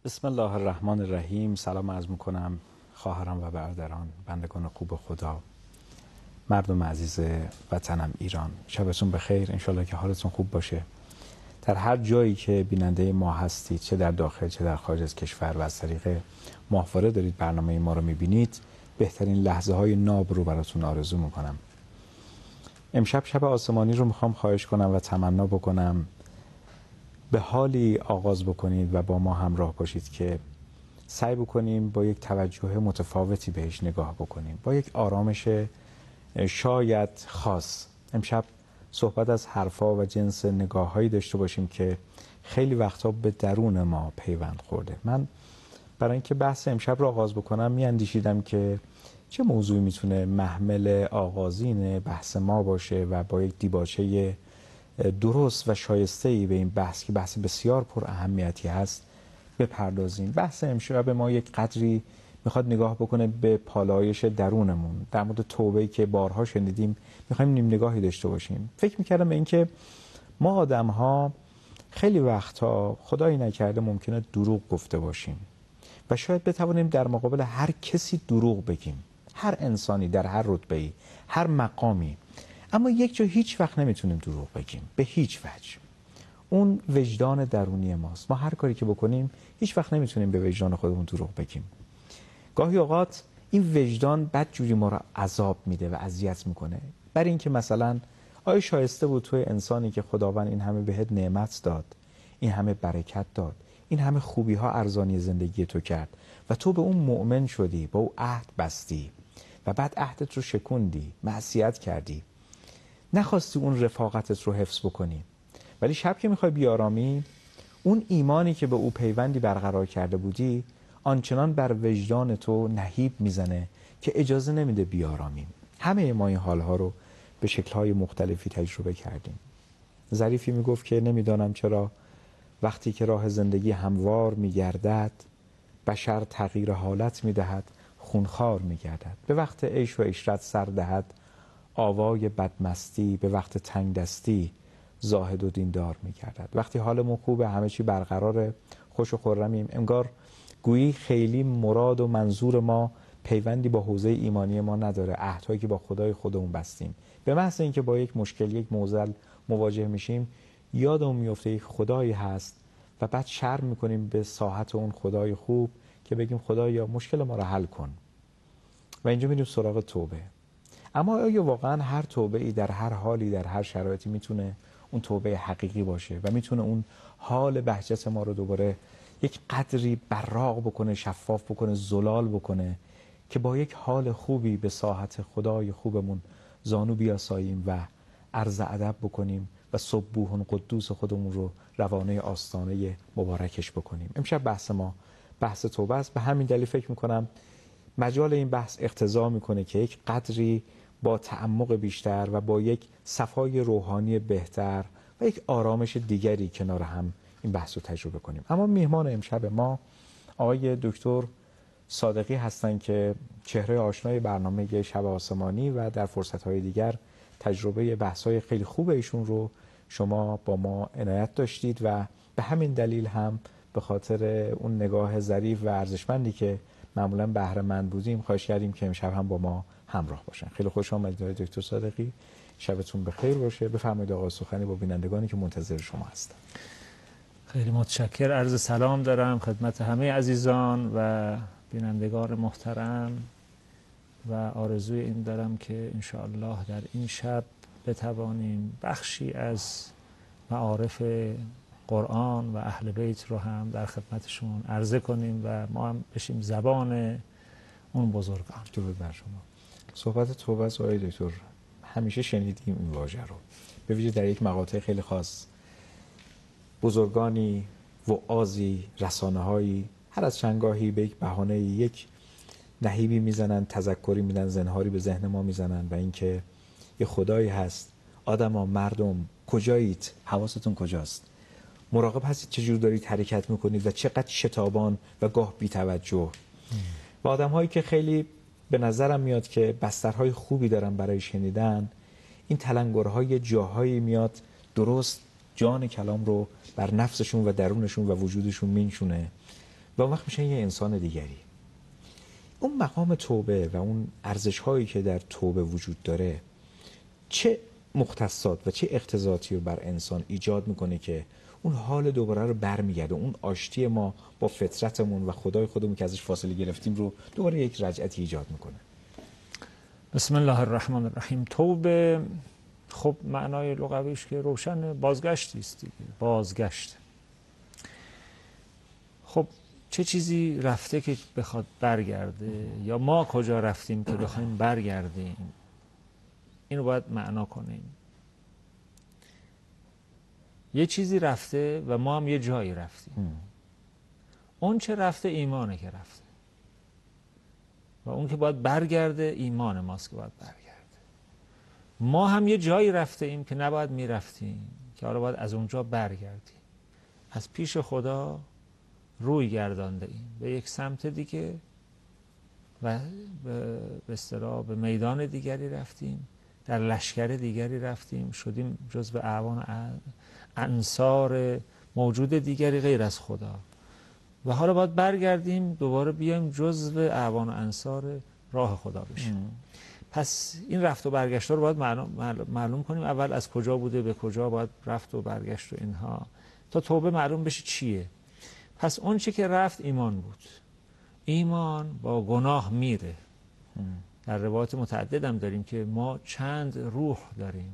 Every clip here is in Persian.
بسم الله الرحمن الرحیم. سلام عرض میکنم خواهران و برادران، بندگان خوب خدا، مردم عزیز وطنم ایران. شبتون بخیر، انشالله که حالتون خوب باشه. در هر جایی که بیننده ما هستید، چه در داخل چه در خارج از کشور و از طریق ماهواره دارید برنامه ما رو میبینید، بهترین لحظه های ناب رو براتون آرزو میکنم. امشب شب آسمانی رو میخوام خواهش کنم و تمنا بکنم به حالی آغاز بکنید و با ما همراه باشید که سعی بکنیم با یک توجه متفاوتی بهش نگاه بکنیم، با یک آرامش شاید خاص. امشب صحبت از حرفا و جنس نگاه‌هایی داشته باشیم که خیلی وقتا به درون ما پیوند خورده. من برای اینکه بحث امشب رو آغاز بکنم میاندیشیدم که چه موضوعی میتونه محمل آغازین بحث ما باشه و با یک دیباچه درست و شایسته‌ای به این بحث که بحث بسیار پر اهمیتی هست بپردازیم. بحث امشب ما یک قدری میخواد نگاه بکنه به پالایش درونمون. در مورد توبه‌ای که بارها شنیدیم میخوایم نیم نگاهی داشته باشیم. فکر میکردم به اینکه ما آدم‌ها خیلی وقتها خدایی نکرده ممکنه دروغ گفته باشیم و شاید بتوانیم در مقابل هر کسی دروغ بگیم، هر انسانی در هر رتبه‌ای، هر مقامی. اما یک جا هیچ وقت نمیتونیم دروغ بگیم، به هیچ وجه. اون وجدان درونی ماست. ما هر کاری که بکنیم هیچ وقت نمیتونیم به وجدان خودمون دروغ بگیم. گاهی اوقات این وجدان بدجوری ما رو عذاب میده و اذیت میکنه. برای اینکه مثلا آیا شایسته بود توی انسانی که خداوند این همه بهت نعمت داد، این همه برکت داد، این همه خوبی ها ارزانی زندگی تو کرد و تو به اون مؤمن شدی، با او عهد بستی و بعد عهدت رو شکوندی، معصیت کردی، نخواستی اون رفاقتت رو حفظ بکنی، ولی شب که میخوای بیارامی اون ایمانی که به او پیوندی برقرار کرده بودی آنچنان بر وجدان تو نهیب میزنه که اجازه نمیده بیارامیم. همه ما این حالها رو به شکل‌های مختلفی تجربه کردیم. ظریفی میگفت که نمیدانم چرا وقتی که راه زندگی هموار میگردد بشر تغییر حالت میدهد، خونخوار میگردد. به وقت عیش و عشرت سر دهد آوای بدمستی، به وقت تنگ دستی زاهد و دیندار میگردد. وقتی حالمون خوبه، همه چی برقراره، خوش و خرمیم، انگار گویی خیلی مراد و منظور ما پیوندی با حوزه ایمانی ما نداره، عهدهایی که با خدای خودمون بستیم. به محض اینکه با یک مشکل، یک معضل مواجه میشیم یادمون میفته یک خدایی هست و بعد شرم میکنیم به ساحت اون خدای خوب که بگیم خدایا مشکل ما رو حل کن. و اینجا میریم سراغ توبه. اما آیا واقعا هر توبه ای در هر حالی در هر شرایطی میتونه اون توبه حقیقی باشه و میتونه اون حال بهجت ما رو دوباره یک قدری براق بکنه، شفاف بکنه، زلال بکنه که با یک حال خوبی به ساحت خدای خوبمون زانو بیاساییم و عرض ادب بکنیم و سبوح قدوس خودمون رو روانه آستانه مبارکش بکنیم؟ امشب بحث ما بحث توبه است. به همین دلیل فکر میکنم مجال این بحث اقتضا میکنه که یک قدری با تعمق بیشتر و با یک صفای روحانی بهتر و یک آرامش دیگری کنار هم این بحث رو تجربه کنیم. اما میهمان امشب ما آقای دکتر صادقی هستند که چهره آشنای برنامه شب آسمانی و در فرصت‌های دیگر تجربه بحث‌های خیلی خوب ایشون رو شما با ما عنایت داشتید و به همین دلیل هم به خاطر اون نگاه ظریف و ارزشمندی که معمولا بهره مند بودیم خواهش کردیم که امشب هم با ما همراه باشن. خیلی خوش آمدید آقای دکتر صادقی. شبتون بخیر باشه. بفرمایید آقا سخنی با بینندگانی که منتظر شما هستن. خیلی متشکر. عرض سلام دارم خدمت همه عزیزان و بینندگان محترم و آرزوی این دارم که انشاءالله در این شب بتوانیم بخشی از معارف قرآن و اهل بیت رو هم در خدمتشون عرضه کنیم و ما هم بشیم زبان اون بزرگان. درود بر شما. صحبت توبه از آقای دکتر همیشه شنیدیم این واژه رو، به ویژه در یک مقاطع خیلی خاص. بزرگانی، وعاظی، رسانه‌هایی هر از چندگاهی به یک بهانه یک نهیبی میزنن، تذکری میدن، زنهاری به ذهن ما میزنن و اینکه یه خدایی هست. آدما، مردم کجایید؟ حواستون کجاست؟ مراقب هستید چجور دارید حرکت میکنید و چقدر شتابان و گاه بی‌توجه. و آدم‌هایی که خیلی به نظرم میاد که بسترهای خوبی دارن برای شنیدن، این تلنگرهای جاهایی میاد درست جان کلام رو بر نفسشون و درونشون و وجودشون مینشونه و اون وقت میشن یه انسان دیگری. اون مقام توبه و اون ارزش هایی که در توبه وجود داره چه مختصات و چه اقتضاعاتی رو بر انسان ایجاد میکنه که اون حال دوباره رو برمیگرده، اون آشتی ما با فطرتمون و خدای خودمون که ازش فاصله گرفتیم رو دوباره یک رجعتی ایجاد میکنه؟ بسم الله الرحمن الرحیم. توبه خب معنای لغویش که روشن بازگشتی است دیگه، بازگشت. خب چه چیزی رفته که بخواد برگرده، یا ما کجا رفتیم که بخوایم برگردیم؟ اینو باید معنا کنیم. یه چیزی رفته و ما هم یه جایی رفتیم. اون چه رفته ایمانه که رفته و اون که باید برگرده ایمان ماست که باید برگرده. ما هم یه جایی رفته ایم که نباید میرفتیم، که حالا باید از اونجا برگردیم. از پیش خدا روی گردانده ایم به یک سمت دیگه و به اصطلاح به میدان دیگری رفتیم، در لشکر دیگری رفتیم، شدیم جزو اعوان انصار موجود دیگری غیر از خدا و حالا باید برگردیم دوباره بیایم جزو اعوان و انصار راه خدا بشیم. پس این رفت و برگشت رو باید معلوم کنیم. اول از کجا بوده به کجا باید رفت و برگشت و اینها تا توبه معلوم بشه چیه. پس اون چی که رفت ایمان بود. ایمان با گناه میره. در روایات متعدد هم داریم که ما چند روح داریم.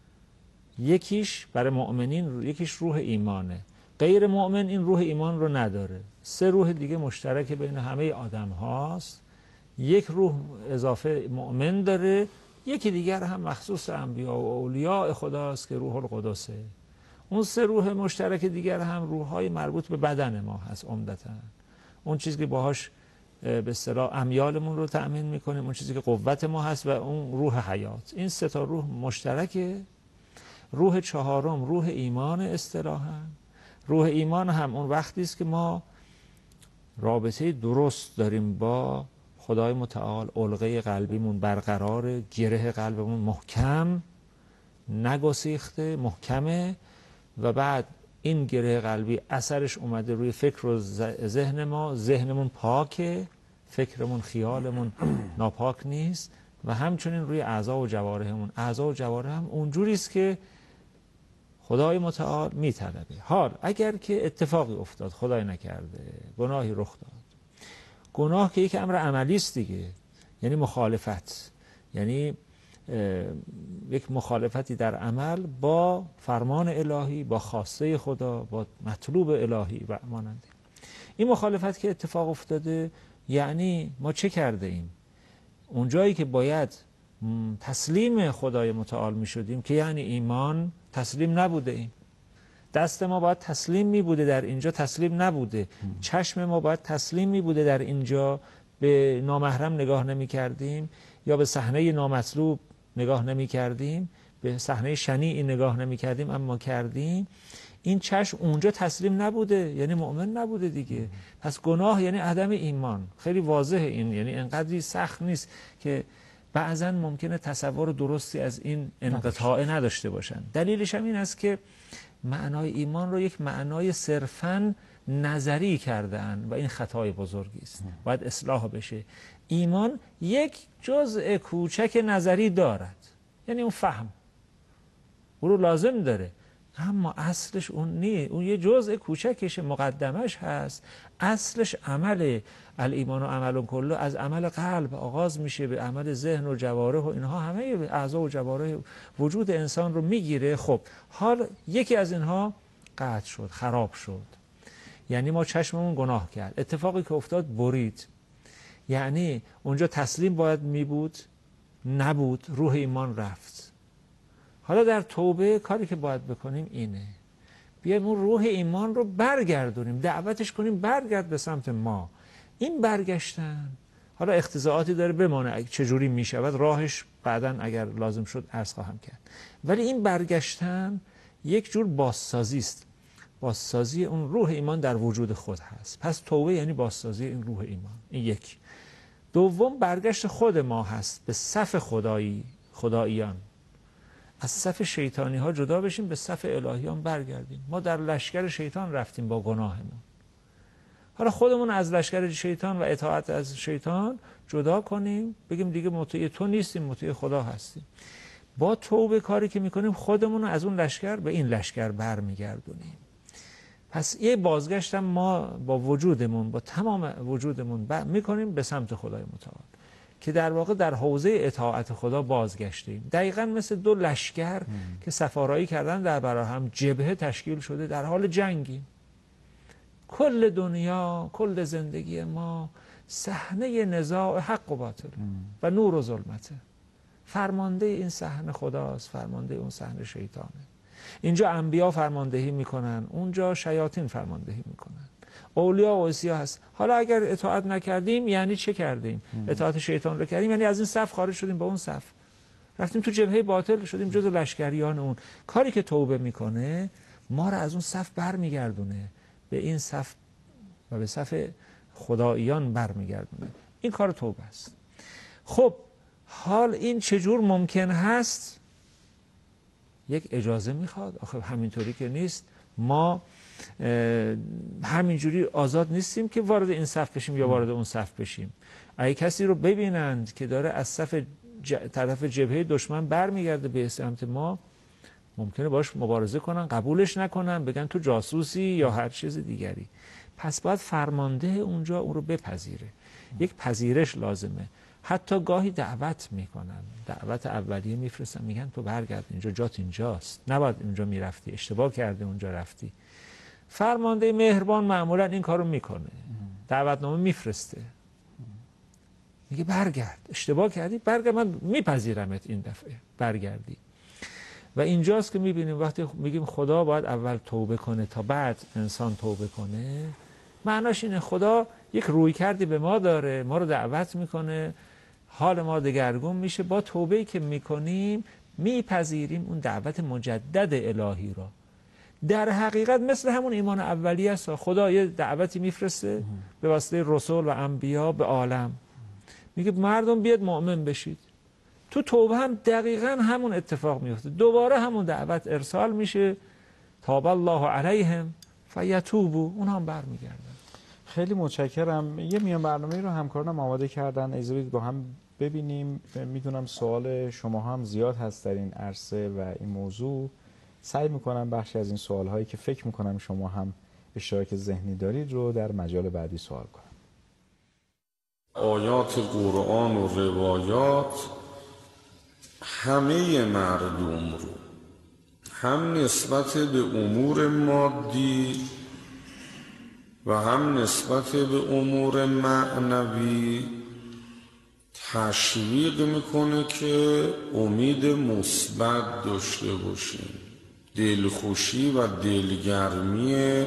یکیش برای مؤمنین یکیش روح ایمانه، غیر مؤمن این روح ایمان رو نداره. 3 روح دیگه مشترک بین همه آدم هاست. یک روح اضافه مؤمن داره، یکی دیگر هم مخصوص انبیا و اولیاء خداست که روح القدسه. اون 3 روح مشترک دیگر هم روح‌های مربوط به بدن ما هست عمدتاً. اون چیزی که باهاش به اصطلاح امیالمون رو تأمین میکنیم، اون چیزی که قوت ما هست و اون روح حیات. این 3 تا روح مشترکه. روح چهارم روح ایمان اصطلاحاً. روح ایمان هم اون وقتی است که ما رابطه درست داریم با خدای متعال، علقه قلبیمون برقرار، گره قلبمون محکم نگسیخته، محکمه و بعد این گره قلبی اثرش اومده روی فکر و ذهن ما، ذهنمون پاکه، فکرمون خیالمون ناپاک نیست و همچنین روی اعضا و جوارحمون. اعضا و جوارح هم اونجوری است که خدای متعال میطلبه. حال اگر که اتفاقی افتاد، خدای نکرده، گناهی رخ داد، گناه که یک امر عملی است دیگه، یعنی مخالفت، یعنی یک مخالفتی در عمل با فرمان الهی، با خواسته خدا، با مطلوب الهی و مانند این مخالفت که اتفاق افتاده. یعنی ما چه کرده ایم؟ اون جایی که باید تسلیم خدای متعال می شدیم که یعنی ایمان، تسلیم نبوده ایم. دست ما باید تسلیم می بوده، در اینجا تسلیم نبوده. چشم ما باید تسلیم می بوده، در اینجا به نامحرم نگاه نمی کردیم یا به صحنه نامطلوب نگاه نمی کردیم، به صحنه شنیعی نگاه نمی کردیم، اما کردیم. این چشم اونجا تسلیم نبوده، یعنی مؤمن نبوده دیگه. پس گناه یعنی عدم ایمان. خیلی واضحه این، یعنی انقدری سخت نیست که بعضا ممکنه تصور درستی از این انقطاع نداشته باشن. دلیلش هم این است که معنای ایمان رو یک معنای صرفاً نظری کردن و این خطای بزرگی است. باید اصلاح بشه. ایمان یک جزء کوچک نظری دارد، یعنی اون فهم او رو لازم داره، اما اصلش اون نیست. اون یه جزء کوچکش، مقدمش هست. اصلش عمل الایمان و عمل کله، از عمل قلب آغاز میشه، به عمل ذهن و جوارح و اینها، همه اعضا و جوارح وجود انسان رو میگیره. خب حال یکی از اینها قطع شد، خراب شد، یعنی ما چشممون گناه کرد. اتفاقی که افتاد برید، یعنی اونجا تسلیم باید میبود، نبود، روح ایمان رفت. حالا در توبه کاری که باید بکنیم اینه، بیایم اون روح ایمان رو برگردونیم، دعوتش کنیم برگرد به سمت ما. این برگشتن حالا اقتضاعاتی داره، بمانه چجوری میشود راهش بعداً اگر لازم شد عرض خواهم کرد. ولی این برگشتن یک جور بازسازی است، بازسازی اون روح ایمان در وجود خود هست. پس توبه یعنی بازسازی این روح ایمان. این یک. دوم برگشت خود ما هست به صف خداییان، از صف شیطانی ها جدا بشیم، به صف الهیان برگردیم. ما در لشکر شیطان رفتیم با گناهمون. حالا خودمون از لشکر شیطان و اطاعت از شیطان جدا کنیم، بگیم دیگه مطیع تو نیستیم، مطیع خدا هستیم. با توبه کاری که میکنیم خودمون رو از اون لشکر به این لشکر برمیگردونیم. پس یه بازگشتم ما با وجودمون، با تمام وجودمون میکنیم به سمت خدای متعال که در واقع در حوزه اطاعت خدا بازگشتیم. دقیقاً مثل دو لشکر که سفارایی کردن در برابر هم، جبهه تشکیل شده، در حال جنگیم. کل دنیا، کل زندگی ما صحنه نزاع حق و باطل و نور و ظلمته. فرمانده این صحنه خداست، فرمانده اون صحنه شیطانه. اینجا انبیا فرماندهی میکنن، اونجا شیاطین فرماندهی میکنن. اولیا و اوصیا هست. حالا اگر اطاعت نکردیم یعنی چه کردیم؟ اطاعت شیطان رو کردیم، یعنی از این صف خارج شدیم، با اون صف رفتیم تو جبهه باطل، شدیم جزو لشکریان اون. کاری که توبه میکنه ما رو از اون صف برمیگردونه به این صف و به صف خداییان برمیگردونه. این کار توبه است. خب حال این چجور ممکن هست؟ یک اجازه میخواد. آخه همینطوری که نیست، ما همینجوری آزاد نیستیم که وارد این صف بشیم یا وارد اون صف بشیم. اگه کسی رو ببینند که داره از صف طرف جبهه دشمن برمیگرده به سمت ما، ممکنه باش مبارزه کنن، قبولش نکنن، بگن تو جاسوسی یا هر چیز دیگری. پس باید فرمانده اونجا اون رو بپذیره. یک پذیرش لازمه. حتی گاهی دعوت میکنن، دعوت اولیه میفرستن، میگن تو برگرد، اینجا جات اینجاست، نباید اونجا میرفتی، اشتباه کرده اونجا رفتی. فرمانده مهربان معمولا این کارو میکنه، دعوتنامه میفرسته، میگه برگرد، اشتباه کردی، برگرد، من میپذیرمت این دفعه، برگردی. و اینجاست که میبینیم وقتی میگیم خدا باید اول توبه کنه تا بعد انسان توبه کنه، معناش اینه خدا یک روی کردی به ما داره، ما رو دعوت میکنه، حال ما دگرگون میشه. با توبه‌ای که میکنیم میپذیریم اون دعوت مجدد الهی را. در حقیقت مثل همون ایمان اولی است. خدا یه دعوتی میفرسته به واسطه رسول و انبیا به عالم، میگه مردم بیاد مؤمن بشید. تو توبه هم دقیقاً همون اتفاق میفته، دوباره همون دعوت ارسال میشه، تاب الله علیهم فیتوبوا، اونها هم برمیگردن. خیلی متشکرم. یه میان برنامه‌ای رو همکارانم آماده کردن، اجازه بدید با هم ببینیم. میدونم سوال شما هم زیاد هست در این عرصه و این موضوع. سعی میکنم بخشی از این سوال‌هایی که فکر میکنم شما هم اشتراک ذهنی دارید رو در مجال بعدی سوال کنم. آیات قرآن و روایات همه مردم رو هم نسبت به امور مادی و هم نسبت به امور معنوی تشویق میکنه که امید مثبت داشته باشیم، دلخوشی و دلگرمی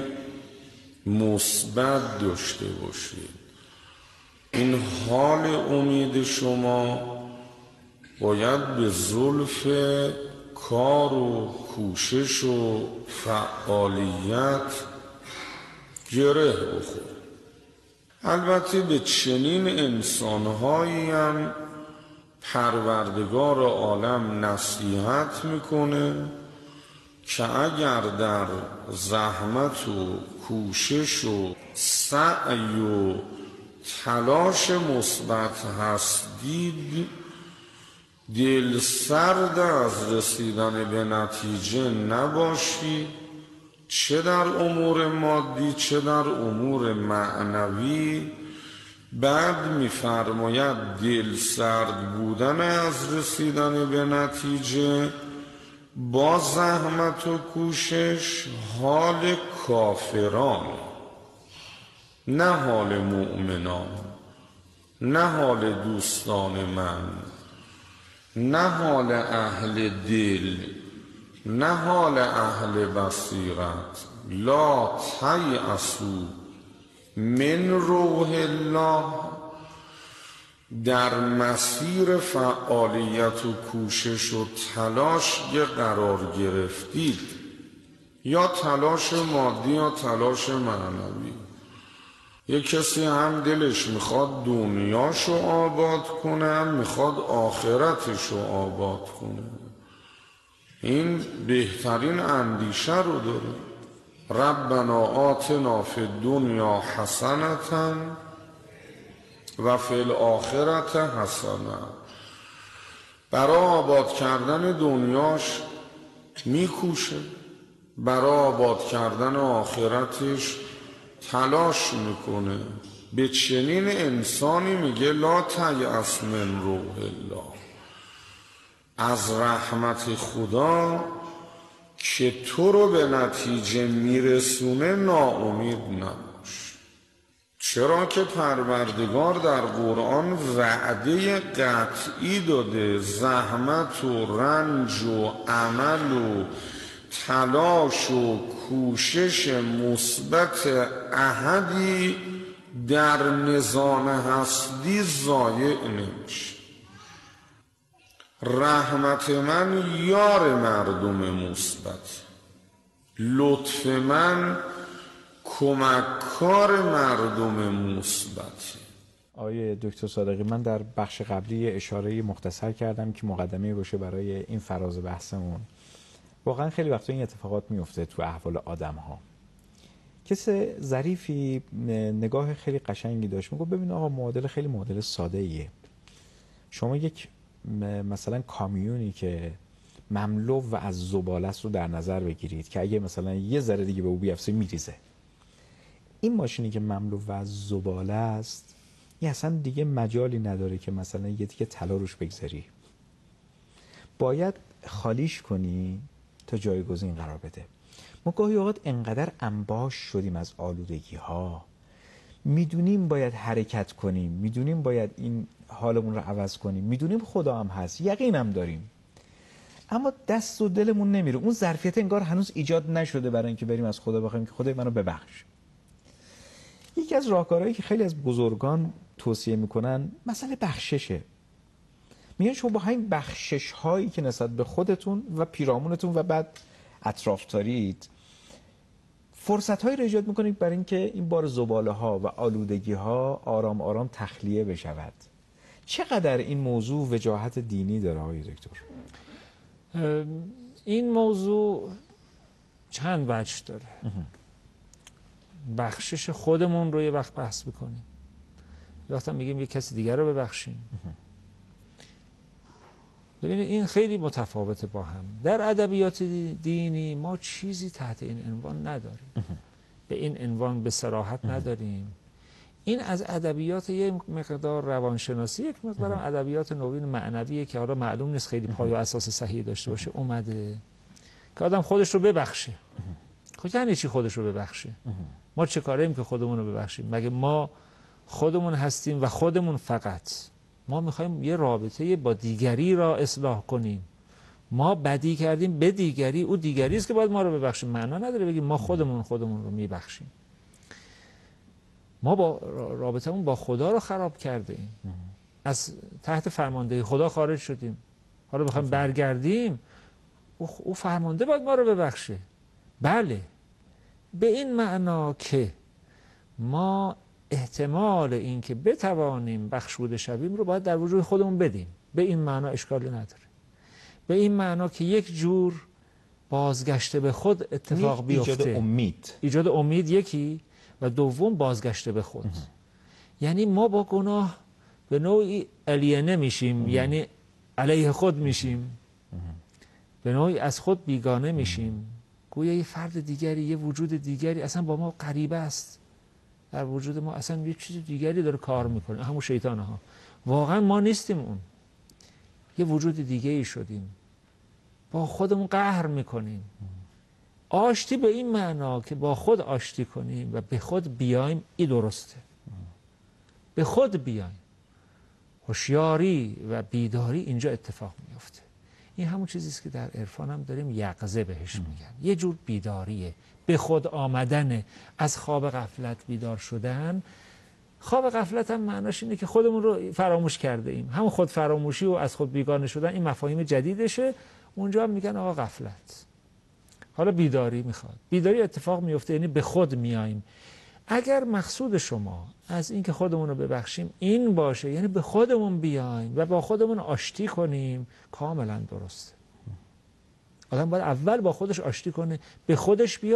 مثبت داشته باشید. این حال امید شما باید به زلف کار و کوشش و فعالیت گره بخوره. البته به چنین انسانهایی هم پروردگار عالم نصیحت میکنه که اگر در زحمت و کوشش و سعی و تلاش مثبت هستید، دل سرد از رسیدن به نتیجه نباشید، چه در امور مادی چه در امور معنوی. بعد می‌فرماید دل سرد بودن از رسیدن به نتیجه با زحمت و کوشش حال کافران، نه حال مؤمنان، نه حال دوستان من، نه حال اهل دل، نه حال اهل بصیرت. لا تیأسوا من روح الله. در مسیر فعالیت و کوشش و تلاش قرار گرفتید، یا تلاش مادی یا تلاش معنوی. یک کسی هم دلش میخواد دنیاشو آباد کنه، هم میخواد آخرتشو آباد کنه. این بهترین اندیشه رو داره. ربنا آتنا فی الدنیا حسنة و فی الآخرة حسنة. برای آباد کردن دنیاش میکوشه، برای آباد کردن آخرتش تلاش میکنه. به چنین انسانی میگه لا تیأس من روح الله، از رحمت خدا که تو رو به نتیجه میرسونه ناامید نباش. چرا که پروردگار در قرآن وعده قطعی داده، زحمت و رنج و عمل و تلاش و کوشش مثبت احدی در نظام هستی ضایع نمیشه. رحمت من یار مردم مثبت، لطف من کمککار مردم مثبت. آقای دکتر صادقی، من در بخش قبلی اشاره مختصر کردم که مقدمه باشه برای این فراز بحثمون. واقعا خیلی وقتا این اتفاقات میفته تو احوال آدم ها. کسی ظریفی نگاه خیلی قشنگی داشت، میگه ببین آقا معادله خیلی معادله ساده ایه. شما یک مثلا کامیونی که مملو و از زباله است رو در نظر بگیرید که اگه مثلا یه ذره دیگه به او بیفته میریزه. این ماشینی که مملو و از زباله است، این اصلا دیگه مجالی نداره که مثلا یه دیگه طلا روش بگذاری. باید خالیش کنی تا جایگزین قرار بده. ما گاهی اوقات انقدر انباش شدیم از آلودگی ها، میدونیم باید حرکت کنیم، میدونیم باید این حالمون رو عوض کنیم، میدونیم خدا هم هست، یقینم داریم، اما دست و دلمون نمیره. اون ظرفیت انگار هنوز ایجاد نشده برای اینکه بریم از خدا بخوایم که خدای منو ببخش. یکی از راهکارهایی که خیلی از بزرگان توصیه میکنن مسئله بخششه. میگن شما با همین بخشش هایی که نسبت به خودتون و پیرامونتون و بعد اطراف دارید، فرصت هایی رو ایجاد میکنید برای اینکه این بار زباله ها و آلودگی ها آرام آرام تخلیه بشود. چقدر این موضوع وجاهت دینی داره آقای دکتر؟ این موضوع چند وجه داره. بخشش خودمون رو یه وقت بحث بکنیم، وقتا میگیم یه کسی دیگر رو ببخشیم. ببینید این خیلی متفاوته با هم. در ادبیات دینی ما چیزی تحت این عنوان نداریم، به این عنوان به صراحت نداریم. این از ادبیات یک مقدار روانشناسی، یک مقدار ادبیات نوین معنویه که حالا معلوم نیست خیلی پای و اساس صحیح داشته باشه، اومده که آدم خودش رو ببخشه. خب یعنی چی خودش رو ببخشه؟ ما چه کاریم که خودمون رو ببخشیم؟ مگه ما خودمون هستیم و خودمون فقط؟ ما میخوایم یه رابطه با دیگری را اصلاح کنیم. ما بدی کردیم به دیگری، او دیگری است که باید ما رو ببخشیم. معنا نداره بگیم ما خودمون رو میبخشیم. ما با رابطمون با خدا رو خراب کرده ایم، از تحت فرماندهی خدا خارج شدیم، حالا بخوایم برگردیم او فرمانده باید ما رو ببخشه. بله، به این معنا که ما احتمال این که بتوانیم بخشوده شویم رو باید در وجود خودمون بدیم. به این معنا اشکالی نداره. به این معنا که یک جور بازگشت به خود اتفاق بیفته. ایجاد امید یکی، و دوم بازگشت به خود. یعنی ما با گناه به نوعی الینه میشیم، یعنی علیه خود میشیم، به نوعی از خود بیگانه میشیم. گویا یه فرد دیگری، یه وجود دیگری اصلا با ما غریبه است. در وجود ما اصلا یه چیز دیگری داره کار میکنه، همون شیطانه ها. واقعا ما نیستیم اون، یه وجود دیگه ای شدیم، با خودمون قهر میکنیم. آشتی به این معنا که با خود آشتی کنیم و به خود بیایم، این درسته. به خود بیایم، هوشیاری و بیداری اینجا اتفاق میفته. این همون چیزیست که در عرفان هم داریم یقظه بهش میگن. یه جور بیداریه، به خود آمدن، از خواب غفلت بیدار شدن. خواب غفلت هم معناش اینه که خودمون رو فراموش کرده ایم. همون خود فراموشی و از خود بیگانه شدن این مفاهیم جدیدشه. اونجا هم میگن آقا غفلت. حالا بیداری میخواد. بیداری اتفاق میفته یعنی به خود میاییم. اگر مقصود شما از اینکه خودمون رو ببخشیم این باشه، یعنی به خودمون بیایم و با خودمون آشتی کنیم، کاملا درسته. آدم باید اول با خودش آشتی کنه، به خودش بیاد،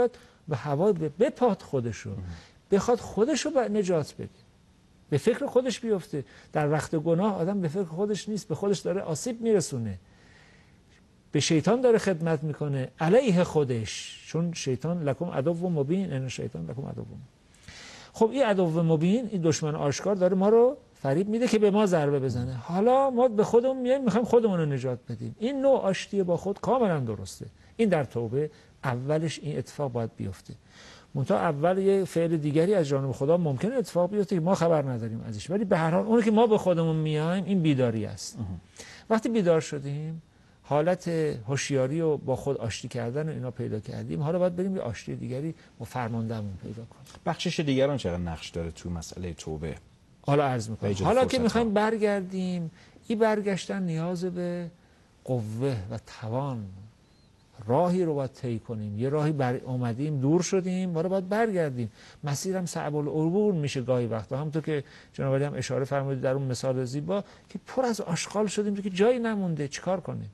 و هوا بپاد خودشو، بخواد خودشو نجات بده، به فکر خودش بیفته. در وقت گناه آدم به فکر خودش نیست، به خودش داره آسیب میرسونه، به شیطان داره خدمت میکنه علیه خودش، چون شیطان لکم عدو مبین، ان شیطان لکم عدو مبین. خب این عدو مبین، این دشمن آشکار داره ما رو فریب میده که به ما ضربه بزنه. حالا ما به خودمون میایم میخوایم خودمون رو نجات بدیم. این نوع آشتی با خود کاملا درسته. این در توبه اولش این اتفاق باید بیفته. منتها اول یه فعل دیگری از جانب خدا ممکنه اتفاق بیفته که ما خبر نداریم ازش، ولی به هر حال اون که ما به خودمون میایم این بیداری است. وقتی بیدار شدیم، حالت هوشیاری و با خود آشتی کردن و اینا پیدا کردیم، حالا باید بریم یه آشتی دیگری با فرماندهمون پیدا کنیم. بخشش دیگران چقدر نقش داره تو مسئله توبه؟ حالا عرض میکنم، حالا که میخوایم برگردیم، این برگشتن نیاز به قوه و توان، راهی رو باید طی کنیم. یه راهی اومدیم، دور شدیم، حالا باید برگردیم. مسیرم صعب العبور میشه گاهی وقتا، همونطور که جناب علی هم اشاره فرمودید در اون مثال زیبا که پر از آشغال شدیم که جایی نمونده، چیکار کنیم؟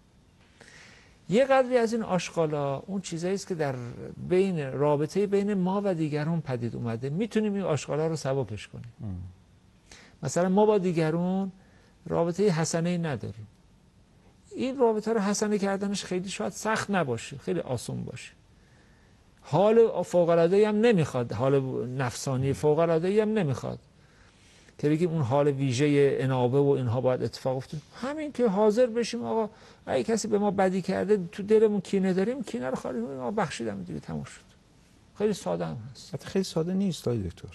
یه قدری از این آشغالا اون چیزایی است که در بین رابطه بین ما و دیگران پدید اومده، میتونیم این آشغالا رو سبکش کنیم. مثلا ما با دیگران رابطه حسنه‌ای نداریم، این رابطه رو حسنه کردنش خیلی شاید سخت نباشه، خیلی آسون باشه. حال فوق‌العاده‌ای هم نمیخواد، حال نفسانی فوق‌العاده‌ای هم نمیخواد که بگیم اون حال ویژه انابه و اینها باید اتفاق افتاد. همین که حاضر بشیم آقا اگه کسی به ما بدی کرده، تو دلمون کینه داریم، کینه رو خالی کنیم، آقا بخشیدم دیگه، تموم شد. خیلی ساده هم هست. البته خیلی ساده نیست آقای دکتر.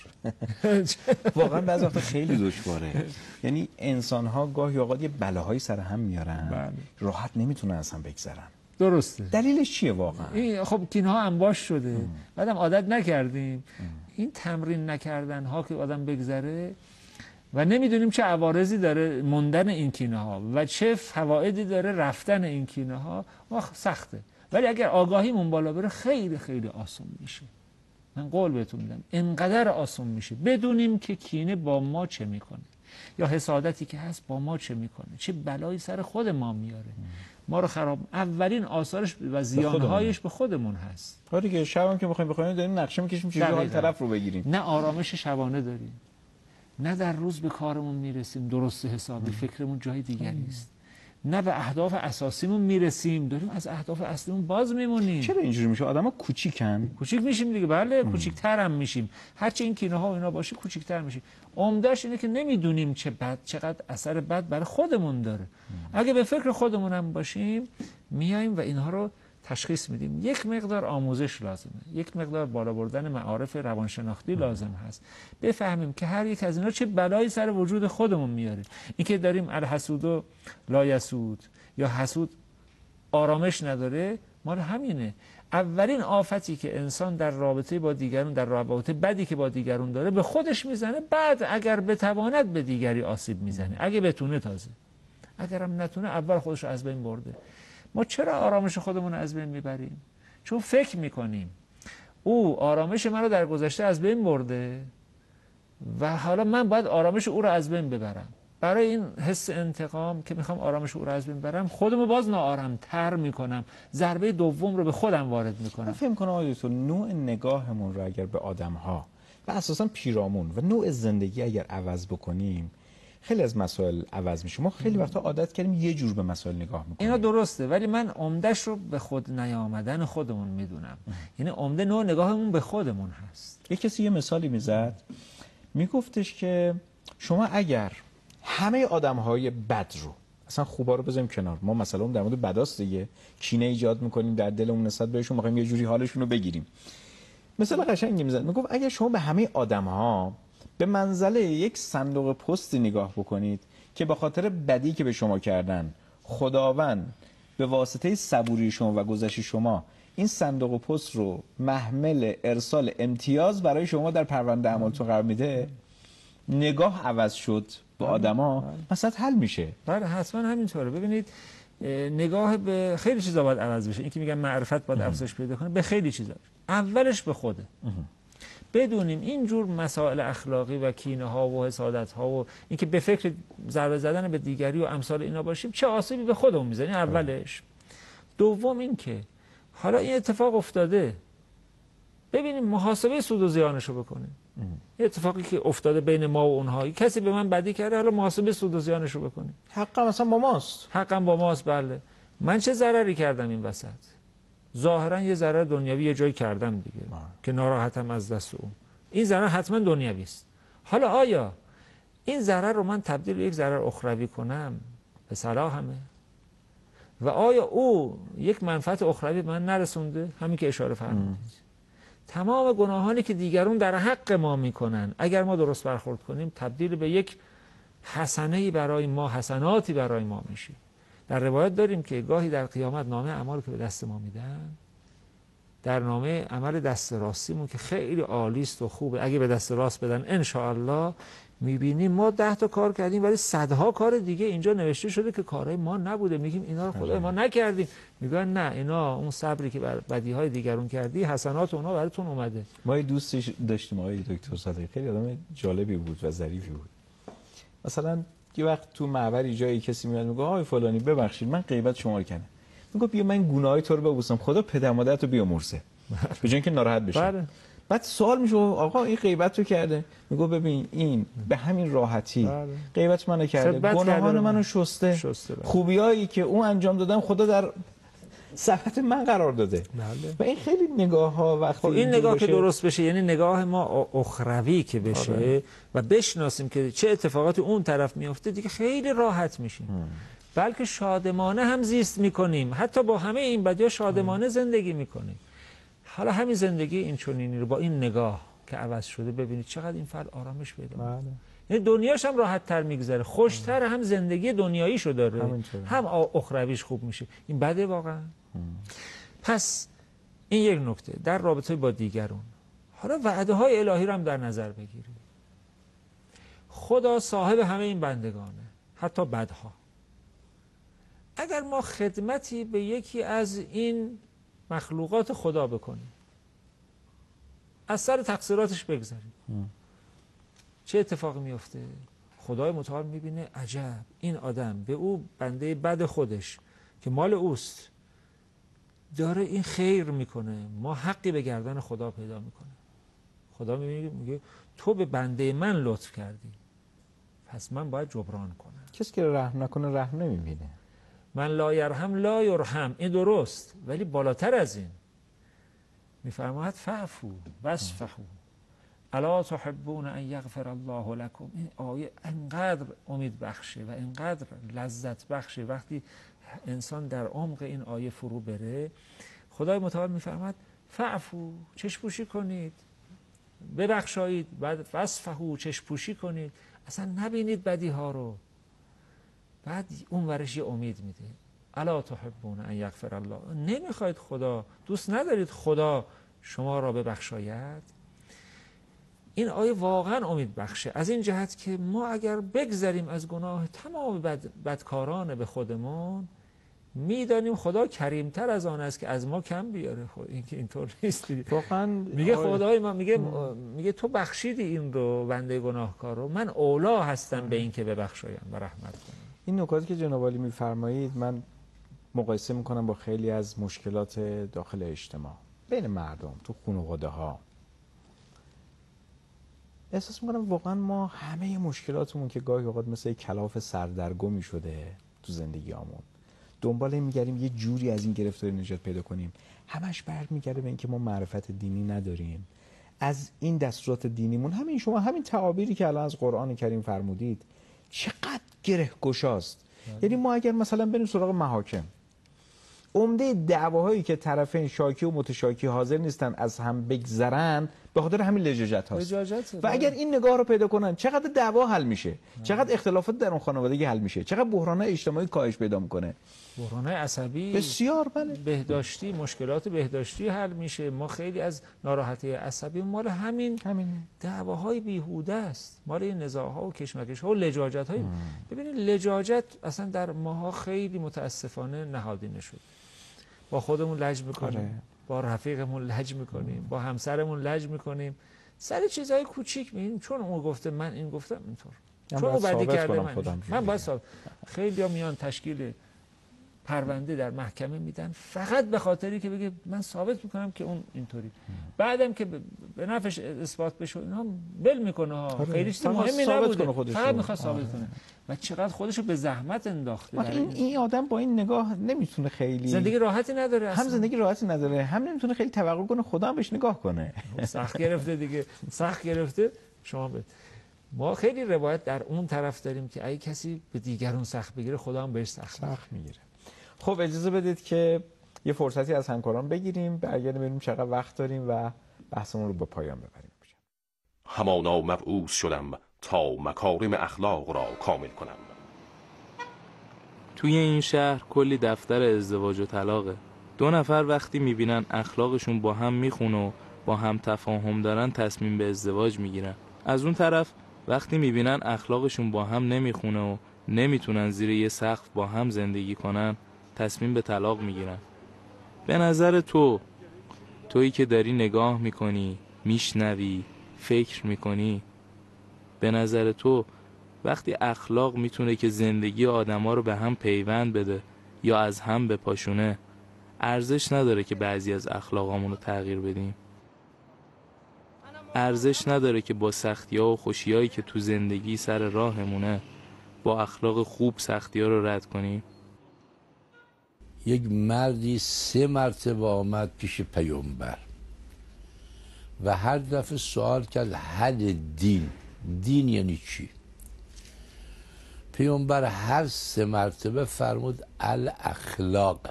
واقعا بعضی وقتا خیلی دشواره. یعنی انسان‌ها گاهی اوقات یه بلاهایی سر هم میارن، راحت نمیتونن از هم بگذرن. درسته. دلیلش چیه واقعا؟ این خب کینه ها انباش شده، بعدم عادت نکردیم. این تمرین نکردن ها که آدم بگذره و نمیدونیم چه عوارضی داره موندن این کینه ها و چه فوایدی داره رفتن این کینه ها، سخته. ولی اگر آگاهیمون بالا بره خیلی خیلی آسان میشه. من قول بهتون میدم اینقدر آسان میشه بدونیم که کینه با ما چه میکنه، یا حسادتی که هست با ما چه میکنه، چه بلایی سر خود ما میاره، ما رو خراب. اولین آثارش و زیانهایش به خودمون هست. آره دیگه، شبم که میخوایم بخویم داریم نقشه میکشیم چجوری حال طرف رو بگیریم. نه آرامش شبانه داریم، نه در روز به کارمون میرسیم درست حسابی، فکرمون جای دیگری است، نه به اهداف اساسیمون میرسیم، داریم از اهداف اصلیمون باز میمونیم. چرا اینجوری میشه؟ آدما کوچیک میشیم دیگه. بله کوچیک‌تر هم میشیم، هرچی این کینه ها و اینا باشه کوچیک‌تر میشیم. عمده‌اش اینه که نمیدونیم چقدر اثر بد برای خودمون داره. اگه به فکر خودمون هم باشیم، میایم و اینها رو تشخیص میدیم. یک مقدار آموزش لازمه، یک مقدار بالا بردن معارف روانشناختی لازم هست، بفهمیم که هر یک از اینا چه بلایی سر وجود خودمون میاره. اینکه داریم الحسود و لا یسود، یا حسود آرامش نداره، مال همینه. اولین آفتی که انسان در رابطه با دیگران، در رابطه بدی که با دیگران داره، به خودش میزنه، بعد اگر بتواند به دیگری آسیب میزنه، اگه بتونه. تازه اگرم نتونه اول خودش رو از بین برده. ما چرا آرامش خودمون رو از بین میبریم؟ چون فکر میکنیم او آرامش من رو در گذشته از بین برده و حالا من باید آرامش او رو از بین ببرم. برای این حس انتقام که میخوام آرامش او رو از بین ببرم، خودمو باز ناآرام‌تر میکنم، ضربه دوم رو به خودم وارد میکنم. من فکر میکنم آقای دکتر نوع نگاهمون رو اگر به آدم‌ها و اساساً پیرامون و نوع زندگی اگر عوض بکنیم، خیلی از مسائل عوض میشه. ما خیلی وقتا عادت کردیم یه جور به مسائل نگاه میکنیم. اینا درسته، ولی من عمدهش رو به خود نیامدن خودمون میدونم. یعنی عمده نوع نگاهمون به خودمون هست. یه کسی یه مثالی میزد، میگفتش که شما اگر همه آدم‌های بد رو، اصلا خوبا رو بذاریم کنار، ما مثلا در مورد بداست دیگه، کینه ایجاد میکنیم در دلمون نسبت بهشون، میخوایم یه جوری حالشون رو بگیریم. مثلا قشنگی میزد، میگفت اگر شما به همه آدم‌ها به منزله یک صندوق پستی نگاه بکنید که به خاطر بدی که به شما کردن، خداوند به واسطه صبوری شما و گذشت شما این صندوق پست رو محمل ارسال امتیاز برای شما در پرونده اعمالتون قرار میده، نگاه عوض شد به آدما، مسئله حل میشه. بله حتما همینطوره. ببینید نگاه به خیلی چیزا باید عوض بشه. این که میگن معرفت باید افزایش پیدا کنه، به خیلی چیزا. اولش به خوده. بدونیم اینجور مسائل اخلاقی و کینه ها و حسادت ها و اینکه به فکر ضربه زدن به دیگری و امثال اینا باشیم، چه آسیبی به خودمون میزنیم اولش. دوم این که حالا این اتفاق افتاده، ببینیم محاسبه سود و زیانشو بکنیم. اتفاقی که افتاده بین ما و اونها، کسی به من بدی کرده، حالا محاسبه سود و زیانشو بکنیم. حقم مثلا با ماست. حقم با ماست، بله. من چه ضرری کردم این وسط؟ ظاهرا یه ضرر دنیوی یه جایی کردم دیگه که ناراحتم از دست اون. این ضرر حتما دنیوی است. حالا آیا این ضرر رو من تبدیل به یک ضرر اخروی کنم به صلاحمه؟ و آیا او یک منفعت اخروی من نرسونده؟ همین که اشاره فرمودید. تمام گناهانی که دیگرون در حق ما میکنن اگر ما درست برخورد کنیم تبدیل به یک حسنه‌ای برای ما، حسناتی برای ما میشه. در روایت داریم که گاهی در قیامت نامه اعمال که به دست ما میدن، در نامه عمل دست راستیمون که خیلی عالی است و خوبه، اگه به دست راست بدن ان شاء الله میبینیم ما 10 تا کار کردیم ولی صدها کار دیگه اینجا نوشته شده که کارهای ما نبوده. میگیم اینا رو خدای ما نکردیم. میگن نه، اینا اون صبری که بر بدیهای دیگرون کردی، حسنات اونا براتون اومده. ما یه دوستی داشتیم آقای دکتر صادقی، خیلی آدم جالبی بود و ظریفی بود. مثلا یه وقت تو معبری جایی کسی میاد میگه آقای فلانی ببخشید من غیبت شما رو کردم، میگه بیا من گناهای تو رو ببوسم، خدا پدر مادرت رو بیامرزه، به جای اینکه ناراحت بشه. بعد سوال میشه آقا این غیبت رو کرده، میگه ببین این به همین راحتی غیبت منو کرده، گناهان منو شسته، خوبیایی که اون انجام دادم خدا در صفحت من قرار داده. و این خیلی نگاه ها وقتی این نگاه که درست بشه، یعنی نگاه ما اخروی که بشه و بشناسیم که چه اتفاقاتی اون طرف میفته، دیگه خیلی راحت میشیم. بلکه شادمانه هم زیست میکنیم، حتی با همه این بدی‌ها شادمانه زندگی میکنیم. حالا همین زندگی این چنینی رو با این نگاه که عوض شده ببینید چقدر این فرد آرامش پیدا میکنه. یعنی دنیاش هم راحت تر میگذره، خوشتر هم زندگی دنیاییشو داره، هم اخرویش خوب میشه. این بده واقعا. پس این یک نکته در رابطه با دیگرون. حالا وعده های الهی رو هم در نظر بگیرید. خدا صاحب همه این بندگانه، حتی بدها. اگر ما خدمتی به یکی از این مخلوقات خدا بکنیم، از سر تقصیراتش بگذاریم، چه اتفاقی میفته؟ خدای متعال میبینه عجب این آدم به او بنده بد خودش که مال اوست داره این خیر میکنه، ما حقی به گردن خدا پیدا میکنه. خدا میگه تو به بنده من لطف کردی، پس من باید جبران کنم. کسی که رحم نکنه رحم نمیبینه. من لا یرحم لا یرحم، این درست، ولی بالاتر از این میفرماید فعفو واصفحوا الا تحبون ان یغفر الله لكم. این آیه انقدر امید بخشه و انقدر لذت بخشه وقتی انسان در عمق این آیه فرو بره. خدای متعال میفرماید فعفو، چشم‌پوشی کنید، ببخشایید، بعد واصفحوا، چشم‌پوشی کنید، اصلا نبینید بدی ها رو. بعد اون ورش یه امید میده، الا تحبون ان یغفر الله، نمیخواید خدا، دوست ندارید خدا شما را ببخشاید. این آیه واقعا امید بخشه از این جهت که ما اگر بگذریم از گناه تمام بدکاران به خودمون، میدانیم خدا کریمتر از آن است که از ما کم بیاره. خود این که اینطور نیست. واقعا میگه خدای ما میگه تو بخشیدی این رو، بنده گناهکار رو، من اولا هستم به این که ببخشایم و رحمت کنم. این نکاتی که جناب عالی میفرمایید من مقایسه میکنم با خیلی از مشکلات داخل اجتماع بین مردم تو خانواده ها. احساس میکنم واقعا ما همه مشکلاتمون که گاهی اوقات مثل کلاف سردرگمی شده تو زندگیامون، دنبال این میگردیم یه جوری از این گرفتاری نجات پیدا کنیم، همش برمیگرده به اینکه ما معرفت دینی نداریم. از این دستورات دینیمون همین شما همین تعابیری که الان از قرآن کریم فرمودید چقدر گره گشاست. یعنی ما اگر مثلا بریم سراغ محاکم، عمده دعواهایی که طرفین شاکی و متشاکی حاضر نیستن از هم بگذرن به خاطر همین لجاجت هاست. و اگر این نگاه رو پیدا کنن چقدر دعوا حل میشه، چقدر اختلافات در اون خانوادگی حل میشه، چقدر بحران‌های اجتماعی کاهش پیدا میکنه، بحران‌های عصبی بسیار بهداشتی، مشکلات بهداشتی حل میشه. ما خیلی از ناراحتی عصبی مال همین دعواهای بیهوده است، مال این نزاع‌ها و کشمکش‌ها و لجاجت‌های. ببینید لجاجت اصلا در ماها خیلی متاسفانه نهادینه شد. با خودمون لج میکنیم، با رفیقمون لج میکنیم، با همسرمون لج میکنیم سر چیزهای کوچیک. میگیم چون اون گفته من این گفتم اینطور، چون اون بدی کرده من باید ثابت. خیلی ها میان تشکیل پرونده در محکمه میدن فقط به خاطری که بگه من ثابت میکنم که اون اینطوری. بعدم که به نفعش اثبات بشه اینا بل میکنه ها، خیلی چیز مهمی نبوده، فقط میخواد ثابت کنه. و چقدر خودشو به زحمت انداخته. این آدم با این نگاه نمیتونه خیلی زندگی راحتی نداره اصلا. هم زندگی راحتی نداره، هم نمیتونه خیلی توقع کنه خدا هم بهش نگاه کنه. سخت گرفته دیگه، سخت گرفته. شما ما خیلی روایت در اون طرف داریم که اگه کسی به دیگران سخت بگیره خدا هم بهش سخت میگیره. خب اجازه بدید که یه فرصتی از همکاران بگیریم، برگردیم ببینیم چقدر وقت داریم و بحثمون رو به پایان ببریم. همانا مبعوث شدم تا مکارم اخلاق را کامل کنم. توی این شهر کلی دفتر ازدواج و طلاقه. 2 نفر وقتی میبینن اخلاقشون با هم میخونه و با هم تفاهم دارن تصمیم به ازدواج میگیرن. از اون طرف وقتی میبینن اخلاقشون با هم نمیخونه و نمیتونن زیر یه سقف با هم زندگی کنن تصمیم به طلاق میگیرن. به نظر تویی که داری نگاه میکنی، میشنوی، فکر میکنی، به نظر تو وقتی اخلاق میتونه که زندگی آدما رو به هم پیوند بده یا از هم بپاشونه، ارزش نداره که بعضی از اخلاقامون رو تغییر بدیم؟ ارزش نداره که با سختی‌ها و خوشی‌هایی که تو زندگی سر راهمونه با اخلاق خوب سختی‌ها رو رد کنیم؟ یک مردی 3 مرتبه آمد پیش پیامبر و هر دفعه سوال کرد حل دین یعنی چی؟ پیامبر هر 3 مرتبه فرمود الاخلاق.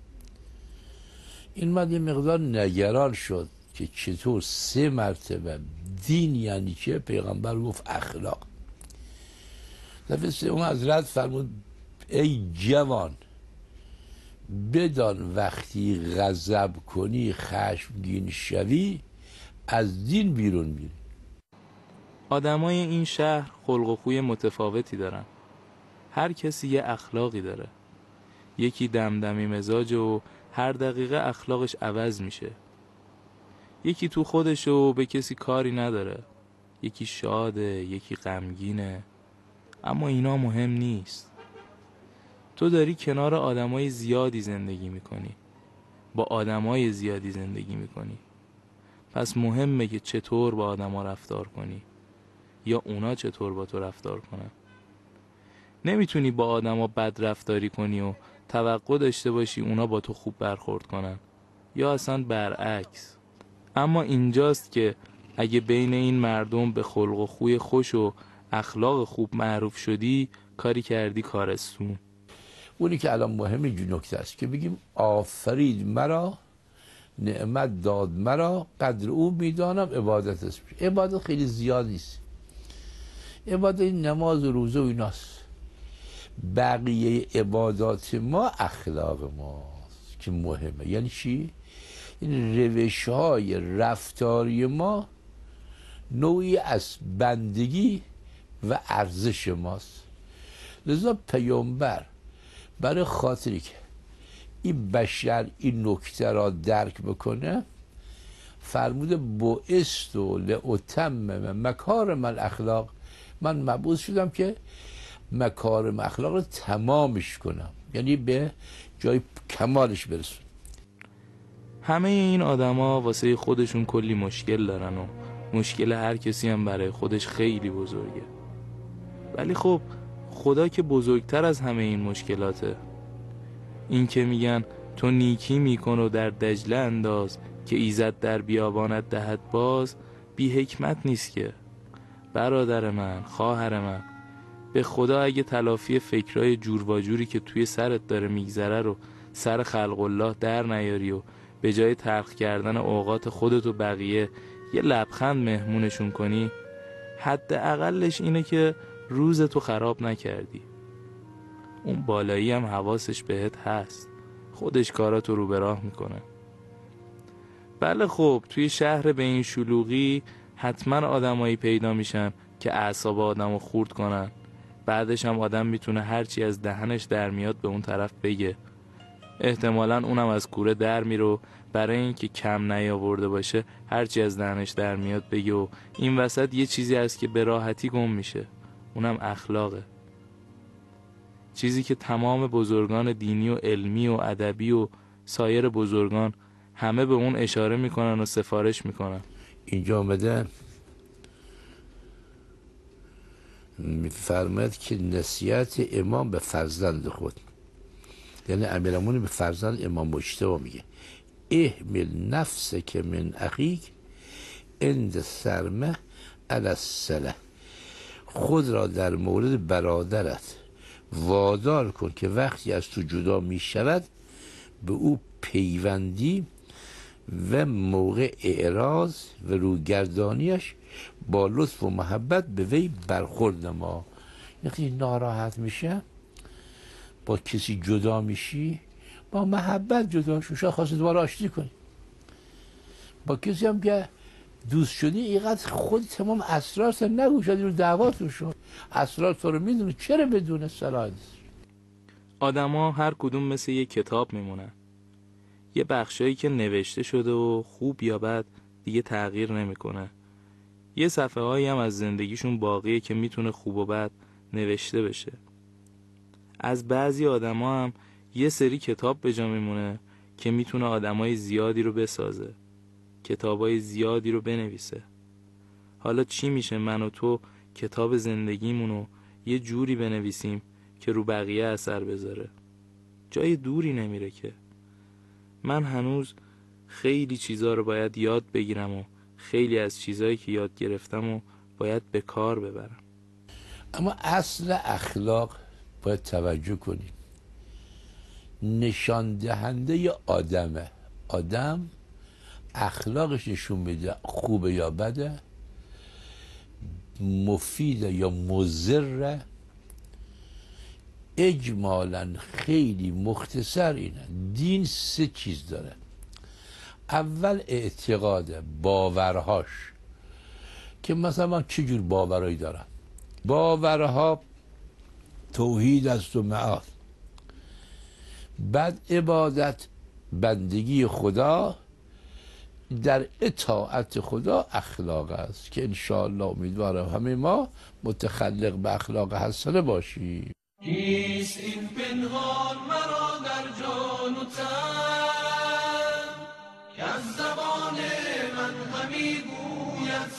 این مرد یه مقدار نگران شد که چطور 3 مرتبه دین یعنی چه؟ پیغمبر گفت اخلاق. دفعه 3 حضرت فرمود ای جوان بدان وقتی غضب کنی خشمگین شوی از دین بیرون میری. آدمای این شهر خلق و خوی متفاوتی دارن. هر کسی یه اخلاقی داره. یکی دمدمی مزاج و هر دقیقه اخلاقش عوض میشه. یکی تو خودش و به کسی کاری نداره. یکی شاده، یکی غمگینه. اما اینا مهم نیست. تو داری کنار آدمای زیادی زندگی میکنی. با آدمای زیادی زندگی میکنی. پس مهمه که چطور با آدما رفتار کنی یا اونا چطور با تو رفتار کنن. نمیتونی با آدما بد رفتاری کنی و توقع داشته باشی اونا با تو خوب برخورد کنن یا اصلا برعکس. اما اینجاست که اگه بین این مردم به خلق و خوی خوش و اخلاق خوب معروف شدی کاری کردی کارستون. اونی که الان مهمه نکته است که بگیم آفرید مرا نعمت داد مرا قدر او میدانم عبادت است. عبادت خیلی زیاد نیست. عبادت نماز و روزه و ایناست. بقیه عبادات ما اخلاق ماست که مهمه. یعنی چی؟ این روش های رفتاری ما نوعی از بندگی و ارزش ماست. لذا پیامبر برای خاطری که این بشر این نکته را درک بکنه فرموده بعثت لأتمم مکارم الاخلاق. من مبعوث شدم که مکارم اخلاق رو تمامش کنم، یعنی به جای کمالش برسون. همه این آدما واسه خودشون کلی مشکل دارن و مشکل هر کسی هم برای خودش خیلی بزرگه. ولی خب خدا که بزرگتر از همه این مشکلاته. این که میگن تو نیکی میکن و در دجله انداز که ایزد در بیابانت دهد باز، بی حکمت نیست که. برادر من، خواهر من، به خدا اگه تلافی فکرای جور و جوری که توی سرت داره میگذره رو سر خلق الله در نیاری و به جای تلخ کردن اوقات خودت و بقیه یه لبخند مهمونشون کنی، حداقلش اینه که روزتو خراب نکردی. اون بالایی هم حواسش بهت هست، خودش کاراتو رو به راه میکنه. بله خب توی شهر به این شلوغی حتما آدمایی پیدا میشن که اعصاب آدمو خورد کنن. بعدش هم آدم میتونه هرچی از دهنش در میاد به اون طرف بگه. احتمالاً اونم از کوره در میره برای اینکه کم نیاورده باشه هرچی از دهنش در میاد بگه و این وسط یه چیزی هست که به راحتی گم میشه. اونم اخلاقه. چیزی که تمام بزرگان دینی و علمی و ادبی و سایر بزرگان همه به اون اشاره میکنن و سفارش میکنن. اینجا آمده میفرماید که نصیحت امام به فرزند خود، یعنی امیرالمومنین به فرزند امام مجتبی میگه احمل نفسک من اخیک عند سرمه علی الصلة، خود را در مورد برادرت وادار کن که وقتی از تو جدا میشود به او پیوندی و موقع اعراض و روگردانیش با لطف و محبت به وی برخورد ما. وقتی ناراحت میشه با کسی جدا میشی با محبت جدا شو، شاید خواستی دوباره آشتی کنی. با کسی هم که دوست شدی اینقدر خود تمام اسرار نگو، شدی رو دعواتون شد، اسرار تو رو میدونه، چرا بدون صلاح نیست. آدما هر کدوم مثل یه کتاب میمونن، یه بخشایی که نوشته شده و خوب یا بد دیگه تغییر نمیکنه، یه صفحه هایی هم از زندگیشون باقیه که میتونه خوب و بد نوشته بشه. از بعضی آدما هم یه سری کتاب به جا میمونه که میتونه آدمای زیادی رو بسازه، کتابای زیادی رو بنویسه. حالا چی میشه من و تو کتاب زندگیمونو یه جوری بنویسیم که رو بقیه اثر بذاره؟ جای دوری نمیره که. من هنوز خیلی چیزا رو باید یاد بگیرم و خیلی از چیزایی که یاد گرفتم و باید به کار ببرم. اما اصل اخلاق باید توجه کنیم، نشان دهنده آدمه. آدم اخلاقش نشون میده خوبه یا بده، مفیده یا مضره. اجمالا خیلی مختصر اینه، دین 3 چیز داره. اول اعتقاد، باورهاش، که مثلا من چجور باورهایی دارم. باورها توحید است و معاد. بعد عبادت، بندگی خدا، در اطاعت خدا اخلاق است که انشاءالله امیدوارم همه ما متخلق به اخلاق حسنه باشیم. نیست این پنهان مرا در جان و تن که از زبان من همی گوید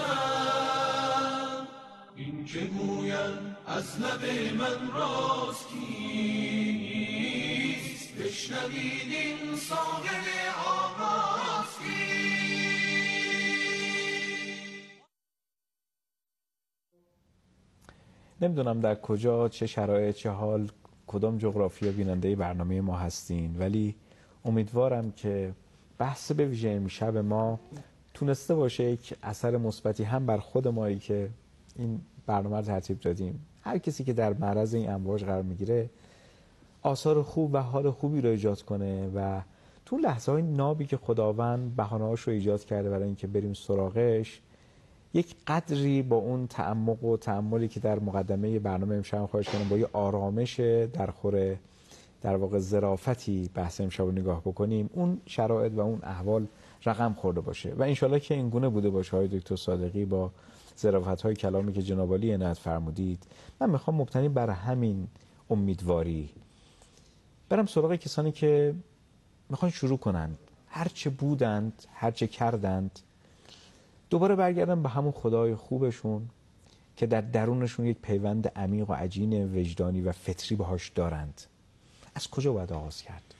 سخن، این که گوید از لب من راست کیست، بشنوید این صاحب آواز کیست. نمیدونم در کجا، چه شرایط، چه حال، کدام جغرافیا بیننده برنامه ما هستین، ولی امیدوارم که بحث به ویژه امشب ما تونسته باشه یک اثر مثبتی هم بر خود مایی که این برنامه رو ترتیب دادیم، هر کسی که در معرض این امواج قرار میگیره آثار خوب و حال خوبی رو ایجاد کنه و تو لحظه های نابی که خداوند بهانه‌هاش رو ایجاد کرده برای اینکه بریم سراغش، یک قدری با اون تعمق و تأملی که در مقدمه برنامه امشب خواهش کنم با یه آرامش درخور در واقع ظرافتی بحث امشب رو نگاه بکنیم، اون شرایط و اون احوال رقم خورده باشه و انشالله که این گونه بوده باشه. های دکتر صادقی با ظرافت‌های کلامی که جناب عالی عنایت فرمودید، من میخوام مبتنی بر همین امیدواری برم سراغ کسانی که میخوان شروع کنند، هرچه بودند، هرچه کردند، دوباره برگردن به همون خدای خوبشون که در درونشون یک پیوند عمیق و عجین وجدانی و فطری باهاش دارند. از کجا باید آغاز کرد؟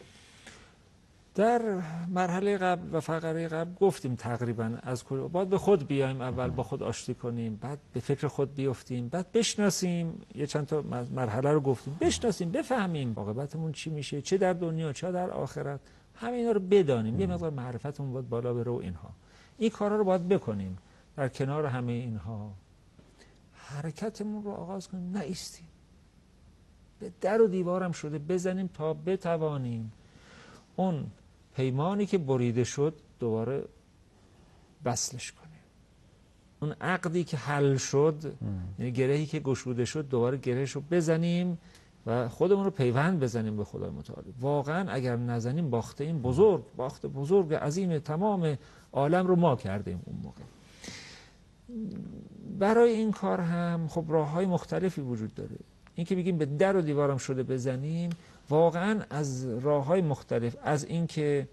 در مرحله قبل و فقره قبل گفتیم تقریبا از کجا باید به خود بیایم، اول با خود آشتی کنیم، بعد به فکر خود بیفتیم، بعد بشناسیم. یه چند تا مرحله رو گفتیم، بشناسیم، بفهمیم عاقبتمون چی میشه، چه در دنیا چه در آخرت، همه اینا رو بدانیم. یه مقدار معرفتمون باید بالا بره و اینها، این کارا رو باید بکنیم. در کنار همه اینها حرکتمون رو آغاز کنیم، نایستیم، به در و دیوارم شده بزنیم تا بتوانیم اون پیمانی که بریده شد دوباره وصلش کنیم، اون عقدی که حل شد، یعنی گرهی که گشوده شد دوباره گرهش رو بزنیم و خودمون رو پیوند بزنیم به خدای متعال. واقعا اگر نزنیم باخته این باخت بزرگ عظیم تمام عالم رو ما کردیم اون موقع. برای این کار هم خب راه‌های مختلفی وجود داره. این که بگیم به در و دیوارم شده بزنیم، واقعا از راه‌های مختلف، از این که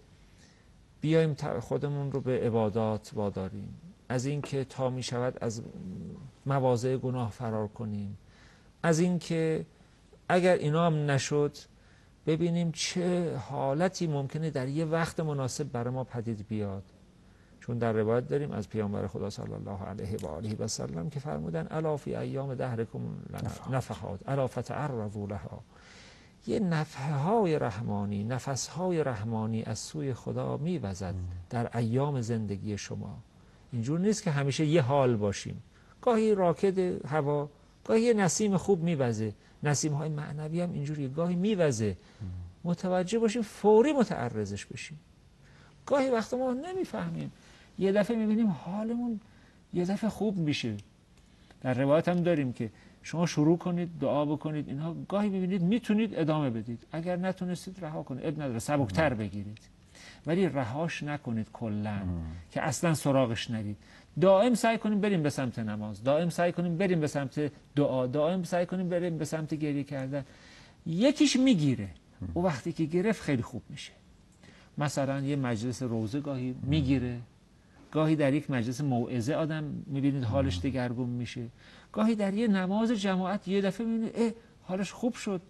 بیایم خودمون رو به عبادات واداریم، از این که تا می شود از مواضع گناه فرار کنیم، از این که اگر اینا هم نشد ببینیم چه حالتی ممکنه در یه وقت مناسب برای ما پدید بیاد. چون در روایت داریم از پیامبر خدا صلی الله علیه و آله و سلم که فرمودن الا فی ایام دهرکم نفحات الا فتعرضوا لها. یه نفحه‌های رحمانی، نفس‌های رحمانی از سوی خدا میوزد در ایام زندگی شما. اینجور نیست که همیشه یه حال باشیم. گاهی راکد هوا، گاهی یه نسیم خوب میوزه، نسیم‌های معنوی هم اینجوری گاهی میوزه. متوجه باشیم، فوری متعرضش بشیم. گاهی وقتا ما نمیفهمیم، یه دفعه میبینیم حالمون یه دفعه خوب میشه. در روایت هم داریم که شما شروع کنید دعا بکنید، اینها گاهی میبینید میتونید ادامه بدید، اگر نتونستید رها کنید، اب نداره، سبکتر بگیرید، ولی رهاش نکنید کلا که اصلا سراغش نرید. دائم سعی کنیم بریم به سمت نماز، دائم سعی کنیم بریم به سمت دعا، دائم سعی کنیم بریم به سمت گریه کردن. یکیش میگیره، او وقتی که گرفت خیلی خوب میشه. مثلا یه مجلس روزه گاهی میگیره، گاهی در یک مجلس موعظه آدم میبینید حالش دگرگون میشه، گاهی در یه نماز جماعت یه دفعه میبینید حالش خوب شد،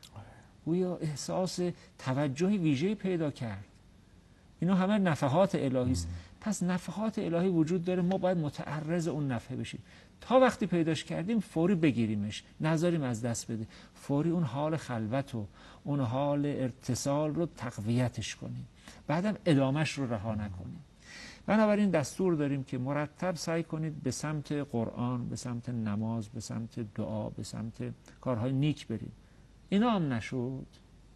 گویا احساس توجهی ویژه‌ای پیدا کرد. اینا همه نفحات الهی است. پس نفحات الهی وجود داره، ما باید متعرض اون نفحه بشیم. تا وقتی پیداش کردیم فوری بگیریمش، نذاریم از دست بده، فوری اون حال خلوت و اون حال اتصال رو تقویتش کنیم، بعدم ادامش رو رها نکنیم. بنابراین دستور داریم که مرتب سعی کنید به سمت قرآن، به سمت نماز، به سمت دعا، به سمت کارهای نیک بریم. اینا هم نشد،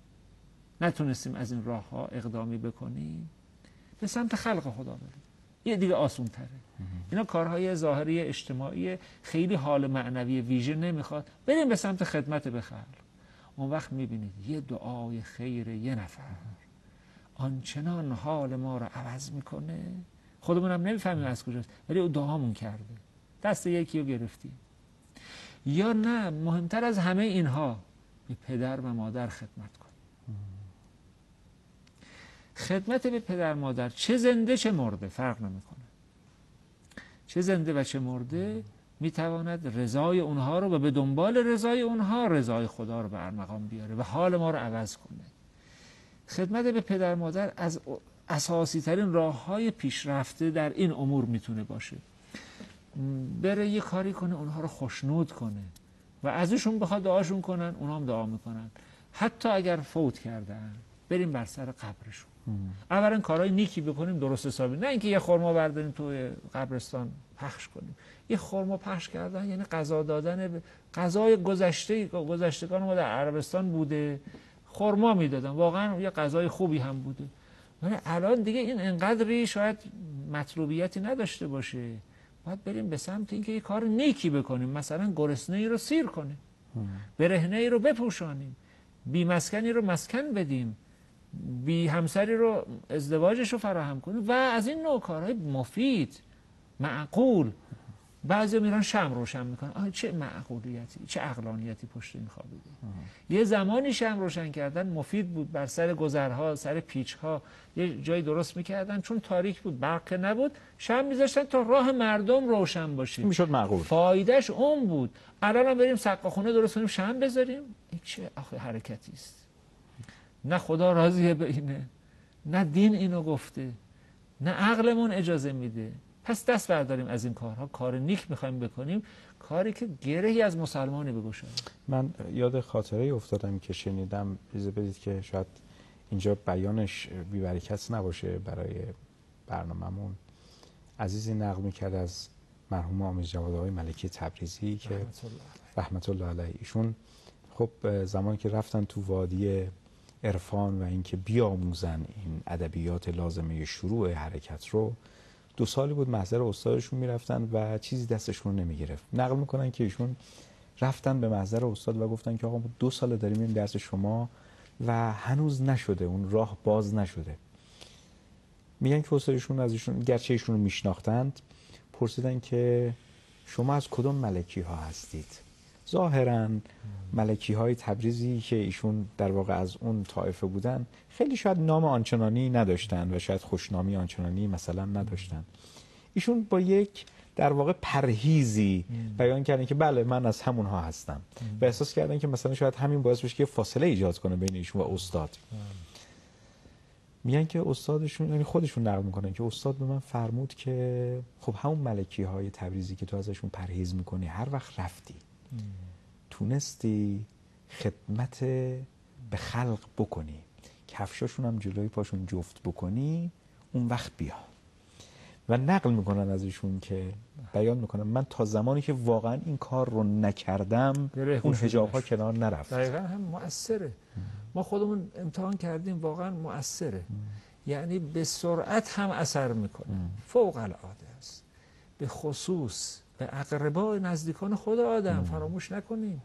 نتونستیم از این راه ها اقدامی بکنیم، به سمت خلق خدا بریم. یه دیگه آسون تره. اینا کارهای ظاهری اجتماعی، خیلی حال معنوی ویژه نمیخواد. بریم به سمت خدمت به خلق. اون وقت میبینید یه دعای خیر یه نفر آنچنان حال ما رو عوض میکنه، خودمون هم نمیفهمیم از کجاست، ولی او دعامون کرده، دست یکی رو گرفتیم. یا نه، مهمتر از همه اینها، به پدر و مادر خدمت کنیم. خدمت به پدر مادر، چه زنده چه مرده فرق نمیکنه، چه زنده و چه مرده، میتواند رضای اونها رو و به دنبال رضای اونها رضای خدا رو به ارمغان بیاره و حال ما رو عوض کنه. خدمت به پدر مادر از اساسی ترین راه های پیشرفته در این امور میتونه باشه. بره یه کاری کنه اونها رو خوشنود کنه و ازشون بخواد دعاشون کنن، اونها هم دعا میکنن. حتی اگر فوت کردن بریم بر سر قبرشون. اولا کارهای نیکی بکنیم درست حسابی، نه اینکه یه خرما برداریم توی قبرستان پخش کنیم. یه خرما پخش کردن یعنی غذا دادن، غذای گذشتگان ما در عربستان بوده، خرما میدادن، واقعا یه غذای خوبی هم بوده. ولی الان دیگه این انقدری شاید مطلوبیتی نداشته باشه. باید بریم به سمت اینکه یه کار نیکی بکنیم، مثلا گرسنه‌ای رو سیر کنیم، برهنه‌ای رو بپوشانیم، بی مسکنی رو مسکن بدیم، بی همسری رو ازدواجش رو فراهم کنیم و از این نوع کارهای مفید معقول. بعضی میرن شمع روشن میکنن، چه معقولیتی، چه عقلانیتی پشت این خوابیده. یه زمانی شمع روشن کردن مفید بود، بر سر گذرها، سر پیچها یه جایی درست میکردن، چون تاریک بود، برق نبود، شمع میذاشتن تا راه مردم روشن باشه، میشد معقول. فایدهش اون بود. الان هم بریم سقاخونه درست کنیم شمع بذاریم، این چه آخه حرکتی است؟ نه خدا راضیه به اینه، نه دین اینو گفته، نه عقلمون اجازه میده. پس دست برداریم از این کارها، کار نیک میخوایم بکنیم، کاری که گرهی از مسلمانی بگشایم. من یاد خاطره افتادم که شنیدم، اجازه بدید که شاید اینجا بیانش بی برکت نباشه برای برنامه‌مون. عزیزی نقل میکرد از مرحوم آمیز جوادآقای ملکی تبریزی که رحمت الله علیه، ایشون خب زمانی که رفتن تو وادی عرفان و اینکه بیاموزن این ادبیات لازمه شروع حرکت رو، 2 سالی بود محضر استادشون میرفتن و چیزی دستشون نمیگرفت. نقل میکنن که ایشون رفتن به محضر استاد و گفتن که آقا ما 2 سال داریم این درس شما و هنوز نشده، اون راه باز نشده. میگن که استادشون از ایشون، گرچه ایشون رو میشناختند، پرسیدن که شما از کدوم ملکی ها هستید؟ ظاهراً ملکی های تبریزی که ایشون در واقع از اون طایفه بودن خیلی شاید نام آنچنانی نداشتن و شاید خوشنامی آنچنانی مثلا نداشتن. ایشون با یک در واقع پرهیزی بیان کردن که بله من از همونها هستم و احساس کردن که مثلا شاید همین باعث بشه که فاصله ایجاد کنه بین ایشون و استاد. میگن که استادشون، یعنی خودشون نقل میکنن که استاد به من فرمود که خب همون ملکی های تبریزی که تو ازشون پرهیز میکنی، هر وقت رفتی تونستی خدمت به خلق بکنی، کفشاشون هم جلوی پاشون جفت بکنی، اون وقت بیا. و نقل میکنن از ایشون که بیان میکنن من تا زمانی که واقعا این کار رو نکردم اون حجاب ها کنار نرفت. دقیقا هم مؤثره. ما خودمون امتحان کردیم، واقعا مؤثره. یعنی به سرعت هم اثر میکنه، فوق العاده است. به خصوص به اقربا نزدیکان خود آدم فراموش نکنیم.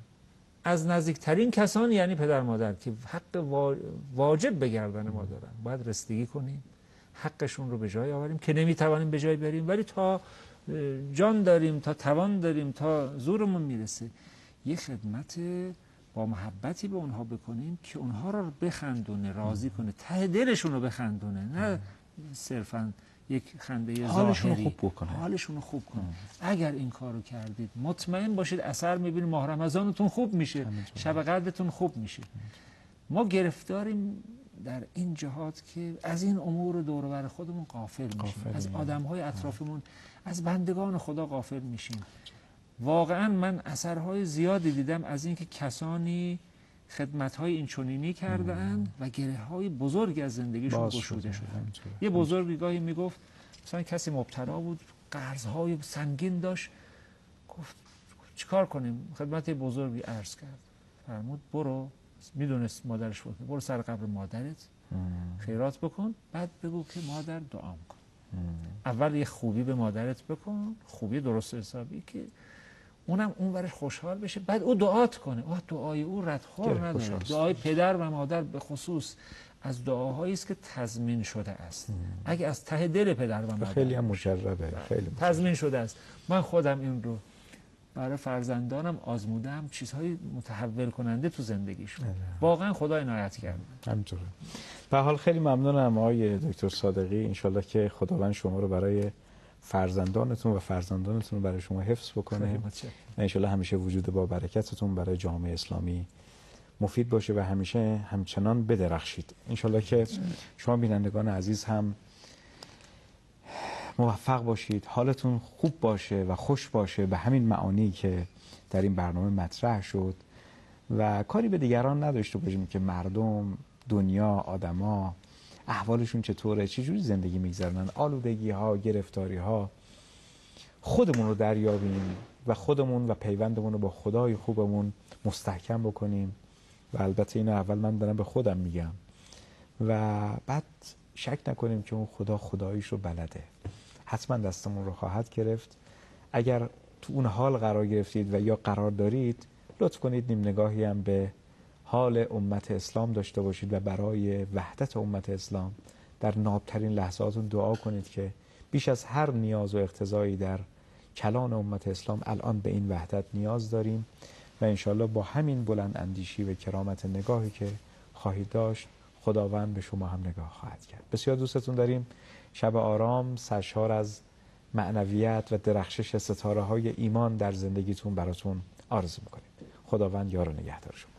از نزدیکترین کسان یعنی پدر مادر که حق واجب به گردن ما دارن، باید رسیدگی کنیم، حقشون رو به جای آوریم که نمیتوانیم به جای بریم، ولی تا جان داریم، تا توان داریم، تا زورمون میرسه یه خدمت با محبتی به اونها بکنیم که اونها رو بخندونه، راضی کنه، ته دلشون رو بخندونه، نه صرفاً یک خنده حالشون ظاهری، خوب بکنه. حالشون رو خوب کنه. اگر این کارو کردید مطمئن باشید اثر میبینید، ماه رمضانتون خوب میشه، شب قدرتون خوب میشه. ما گرفتاریم در این جهات که از این امور دور و بر خودمون غافل میشیم، از آدم‌های اطرافمون، از بندگان خدا غافل میشیم. واقعا من اثرهای زیادی دیدم از اینکه کسانی خدمت‌های این چنینی کرده‌اند و گره‌های بزرگی از زندگیشون گشوده شده. یه بزرگی گاهی میگفت مثلا کسی مبتلا بود، قرض‌های سنگین داشت، گفت چیکار کنیم؟ خدمت بزرگی عرض کرد، فرمود برو، میدونست مادرش بود، برو سر قبر مادرت خیرات بکن، بعد بگو که مادر دعا کن. اول یه خوبی به مادرت بکن، خوبی درست حسابی که اونم اون ورش خوشحال بشه، بعد او دعات کنه. دعای او ردخور نداره. دعای پدر و مادر به خصوص از دعاهایی است که تضمین شده است. اگه از ته دل پدر و مادر خیلی هم مجربه، خیلی تضمین شده است. من خودم این رو برای فرزندانم آزمودم، چیزهای متحول کننده تو زندگیشون. واقعا خدا عنایت کرده. همینطوره. به حال خیلی ممنونم آقای دکتر صادقی. انشالله که خداوند شما رو برای فرزندانتون و فرزندانتون برای شما حفظ بکنه. انشالله همیشه وجود با برکتتون برای جامعه اسلامی مفید باشه و همیشه همچنان بدرخشید. انشالله که شما بینندگان عزیز هم موفق باشید، حالتون خوب باشه و خوش باشه به همین معانی که در این برنامه مطرح شد و کاری به دیگران نداشته باشیم که مردم، دنیا، آدما احوالشون چطوره، چجوری زندگی میگذرونن، آلودگی ها، گرفتاری ها. خودمون رو دریابیم و خودمون و پیوندمون رو با خدای خوبمون مستحکم بکنیم و البته اینو اول من دارم به خودم میگم و بعد شک نکنیم که اون خدا خداییش رو بلده، حتما دستمون رو خواهد گرفت. اگر تو اون حال قرار گرفتید و یا قرار دارید، لطف کنید نیم نگاهی هم به حال امت اسلام داشته باشید و برای وحدت امت اسلام در نابترین لحظاتون دعا کنید که بیش از هر نیاز و اقتضایی در کلان امت اسلام الان به این وحدت نیاز داریم و انشالله با همین بلند اندیشی و کرامت نگاهی که خواهید داشت خداوند به شما هم نگاه خواهد کرد. بسیار دوستتون داریم. شب آرام، سرشار از معنویت و درخشش ستاره های ایمان در زندگیتون براتون آرزو میکنیم. خداوند یار و نگهدار شما.